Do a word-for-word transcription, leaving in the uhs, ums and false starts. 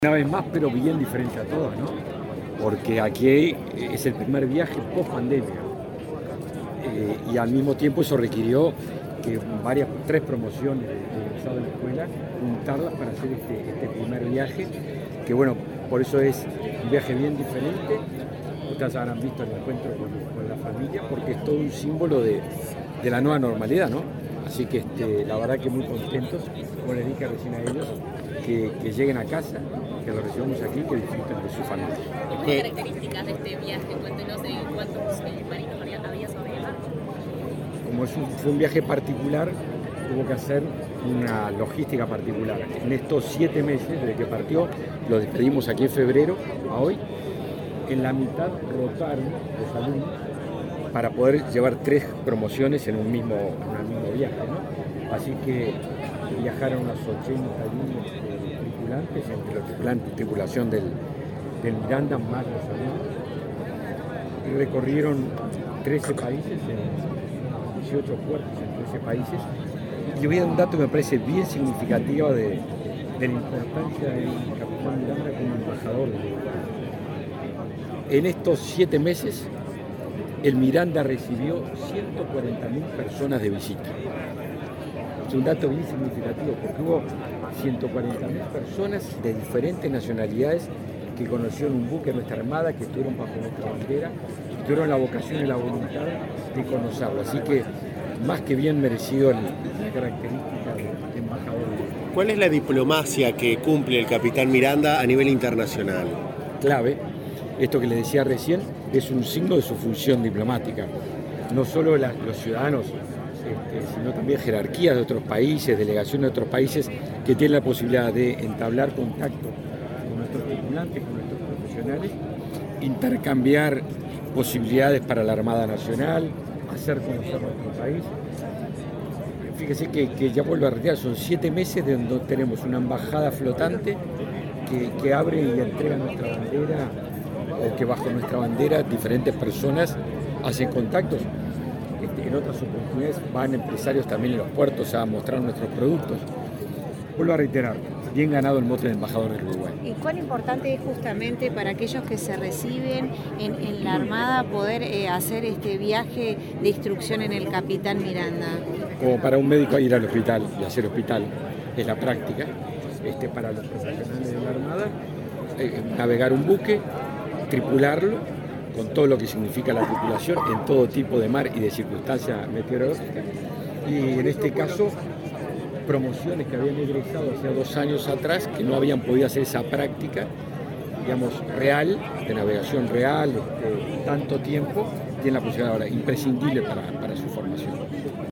Una vez más, pero bien diferente a todas, ¿no? Porque aquí es el primer viaje post pandemia eh, y al mismo tiempo eso requirió que varias, tres promociones de egresado de la escuela, juntarlas para hacer este, este primer viaje, que bueno, por eso es un viaje bien diferente. Ustedes habrán visto el encuentro con, con la familia, porque es todo un símbolo de, de la nueva normalidad, ¿no? Así que este, la verdad que muy contentos, como les dije recién a ellos, que, que lleguen a casa, que lo recibamos aquí, que disfruten de su familia. ¿Qué características de este viaje? Cuéntenos de cuántos eh, marinos había, había sobre el barco. Como es un, fue un viaje particular, tuvo que hacer una logística particular. En estos siete meses, desde que partió, lo despedimos aquí en febrero, a hoy, en la mitad rotaron los alumnos para poder llevar tres promociones en un mismo, en un mismo viaje, ¿no? Así que viajaron unos ochenta alumnos eh, tripulantes, entre los tripulantes, tripulación del, del Miranda, más los alumnos, y recorrieron trece países, en dieciocho puertos en trece países. Y voy a dar un dato que me parece bien significativo de, de la importancia del capitán Miranda como embajador de Uruguay. En estos siete meses, el Miranda recibió ciento cuarenta mil personas de visita. Es un dato bien significativo porque hubo ciento cuarenta mil personas de diferentes nacionalidades que conocieron un buque de nuestra armada, que estuvieron bajo nuestra bandera, que tuvieron la vocación y la voluntad de conocerlo. Así que más que bien merecido la característica de embajador. ¿Cuál es la diplomacia que cumple el capitán Miranda a nivel internacional? Clave, esto que les decía recién, es un signo de su función diplomática. No solo la, los ciudadanos, este, sino también jerarquías de otros países, delegaciones de otros países que tienen la posibilidad de entablar contacto con nuestros tripulantes, con nuestros profesionales, intercambiar posibilidades para la Armada Nacional, hacer conocer nuestro país. Fíjese que, que ya vuelvo a retirar, son siete meses de donde tenemos una embajada flotante que, que abre y entrega nuestra bandera, o que bajo nuestra bandera diferentes personas hacen contactos. Este, en otras oportunidades van empresarios también en los puertos a mostrar nuestros productos. Vuelvo a reiterar, bien ganado el mote de embajador del Uruguay. ¿Y cuán importante es justamente para aquellos que se reciben en, en la Armada poder eh, hacer este viaje de instrucción en el Capitán Miranda? Como para un médico ir al hospital y hacer hospital, es la práctica. Este, para los profesionales de la Armada, eh, navegar un buque, tripularlo, con todo lo que significa la tripulación en todo tipo de mar y de circunstancias meteorológicas. Y en este caso, promociones que habían egresado hace dos años atrás, que no habían podido hacer esa práctica, digamos, real, de navegación real, este, tanto tiempo, tienen la posibilidad ahora, imprescindible para, para su formación.